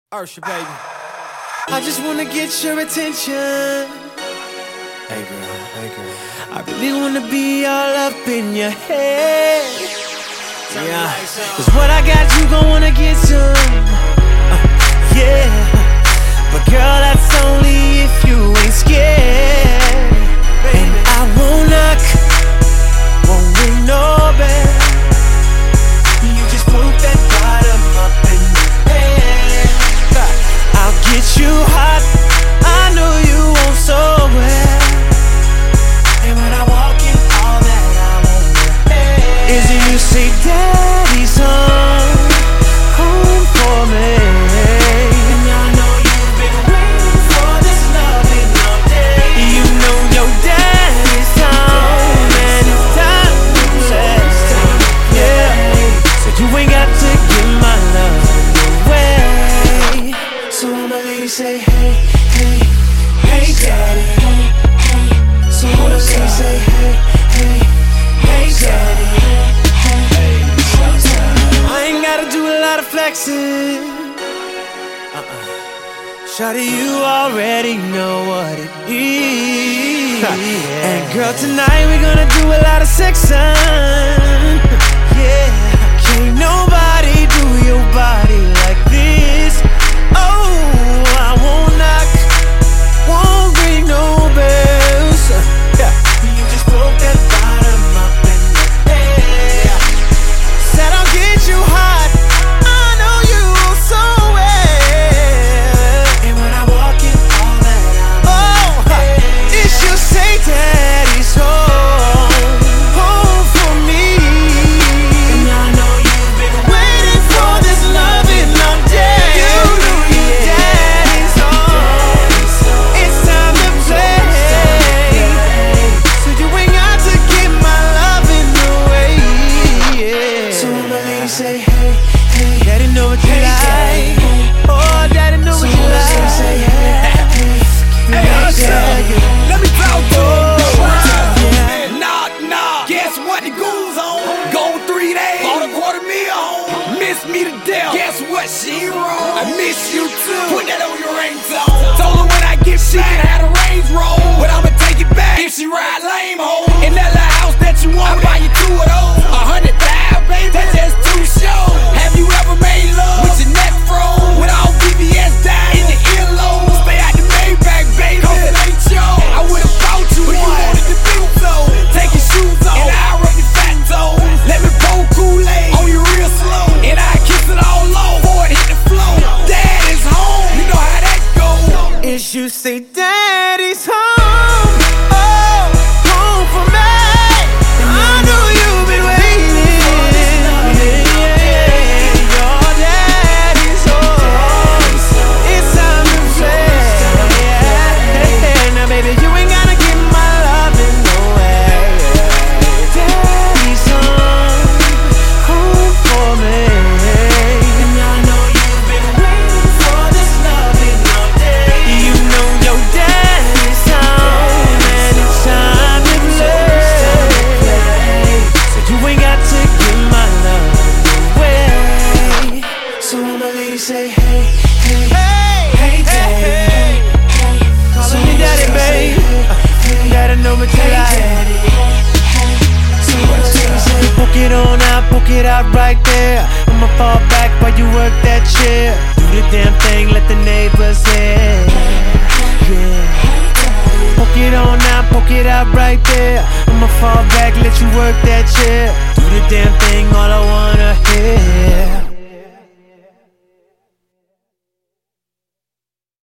Ursha, baby. I just wanna get your attention. Hey girl. I really wanna be all up in your head. Yeah, cause what I got, you gon' wanna get some. Yeah, but girl, that's only if you ain't scared. And I won't knock, won't ring no bell. You just put that bottom up in your head. I'll get you hot, I know you want so well. And when I walk in, all that I want is you say, Daddy's home, home for me. And I know you've been waiting for this loving all day. You know your daddy's home, and it's time to play. Yeah, so you ain't got to give my love away. So all my ladies say, hey, hey, hey, daddy. So all the ladies say, hey, hey, hey, daddy. I ain't gotta do a lot of flexing. Shawty, you already know what it is. And girl, tonight we're gonna do a lot of sexing. Yeah, can't nobody do your body like this. Oh, I won't knock, won't ring no bells. Yeah, you just broke that bottom up in the air. Said I'll get you hot, I know you so well. And when I walk in, all that I'm it should say Daddy's home, home for me. And I know you've been waiting for this loving all day. You know your daddy's home, it's time to play. So you ain't got to give my loving away. Yeah. So when my ladies say, hey, hey, Daddy know what you like. Oh, Daddy know what you like. Say, hey, Hey, Ursha, let me talk to yeah. Nah, guess what the goons on? Go 3 days, bought $250,000 home. Miss me to death, guess what, she ain't wrong. I miss you too, put that on your ringtone. Told her when I get she can have a Range Rover, but I'ma take it back if she ride lame home. In that little house that you want, I buy you 2 of those. 100,000, baby, that's just 2 shows. Have you ever made love with your neck froze? With all BBS down in the earlobe? Stay out the Maybach, baby, cause it ain't yours. I would've bought you but one, you wanted to do so. Take your shoes off, and I'll rub your fat toes. Let me pour Kool-Aid on you real slow, and I kiss it all low before it hit the floor. Dad is home, you know how that goes. Is you say Daddy's home, oh, home for me. I know you've been waiting for this loving. Yeah, your daddy's home, it's time to play. Yeah, now baby, you ain't gotta give my loving away. Daddy's home for me. And I know you've been waiting for this loving all day. You know your daddy's home, and it's time to play. So you ain't got to give my love away. So all my ladies say, hey, hey, hey, daddy. Call me daddy, babe. Daddy know what you like. So all my ladies say, poke it on out, poke it out right there. I'ma fall back while you work that chair. Do the damn thing, let the neighbors hear. Yeah. Poke it on out, poke it out right there. I'ma fall back, let you work that chair. Do the damn thing.